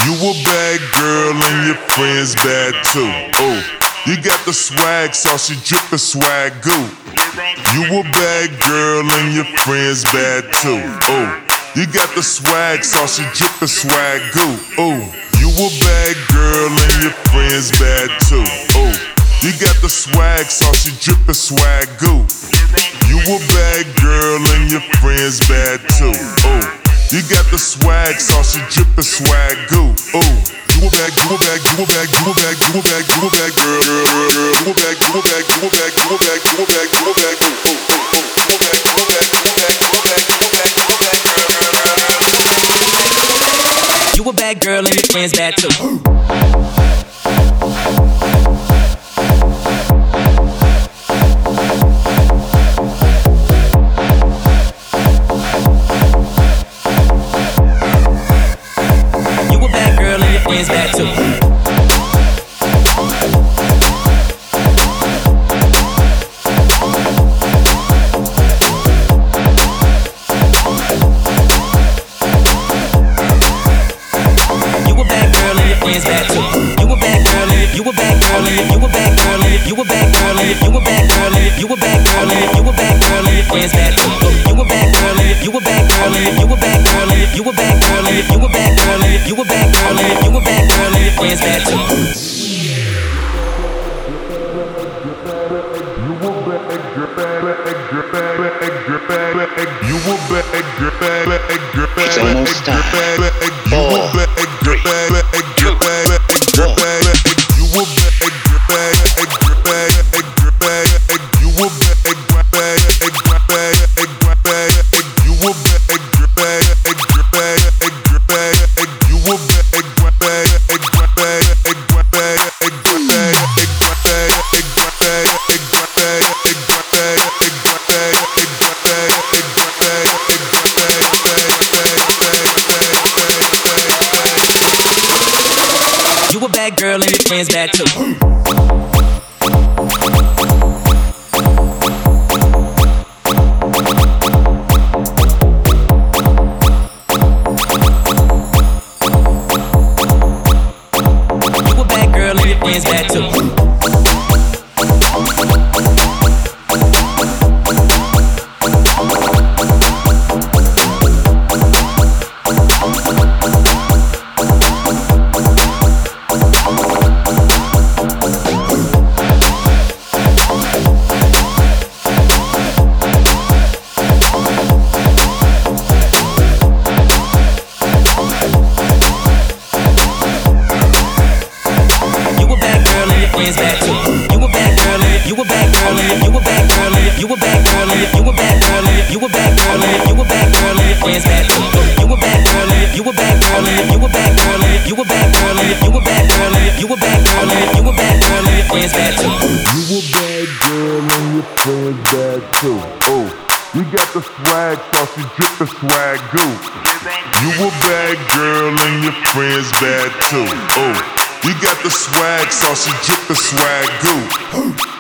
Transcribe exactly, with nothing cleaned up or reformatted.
You a bad girl and your friends bad too. Oh, you got the swag sauce, you drip the swag goo. You a bad girl and your friends bad too. Oh, you got the swag sauce, you drip the swag goo. Oh, you a bad girl and your friends bad too. Oh, you got the swag sauce, you drip the swag goo. You a bad girl and your friends bad too. Oh, you got the swag sauce, you drip the swag goo. Oh, you a bad, you a bad, you a bad, you a bad, you a bad, you a bad girl, girl, girl, girl. You a bad, you a bad, you a bad, you a bad, you a bad, you a bad, you a bad, oh, oh, oh. You a bad, you a bad, you a bad, you a bad, you a bad, you a bad girl, girl, girl. You a bad girl and your friends bad too. Friends bad too. You a bad girl and your friends bad too. You a bad girl and you a bad girl and you a bad girl and you a bad girl and you a bad girl and you a bad girl and you a bad girl and your friends bad too. You a bad girl and you a bad girl and you a bad girl and you a bad girl and you a bad girl and you a bad girl and you a bad girl and your friends bad too. It's almost time. Four, three, two, one. You a bad girl and your friends bad too. You a bad girl and your friends bad too. Friends bad too. You a bad girl and you a bad girl and you a bad girl and you a bad girl and you a bad girl and you a bad girl and you a bad girl and your friends bad too. You a bad girl and you a bad girl and you a bad girl and you a bad girl and you a bad girl and you a bad girl and you a bad girl and your friends bad too. You a bad girl and your friends bad too. Oh, you got the swag sauce, you drip the swag goo. You a bad girl and your friends bad too. Oh, you got the swag sauce, you drip the swag goo.